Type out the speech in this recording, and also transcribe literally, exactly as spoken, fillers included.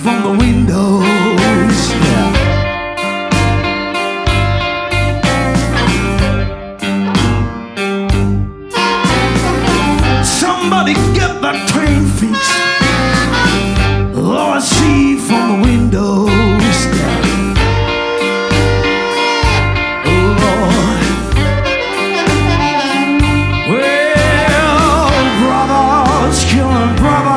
from the windows. Yeah. Somebody get that train fixed. Oh, I see from the window.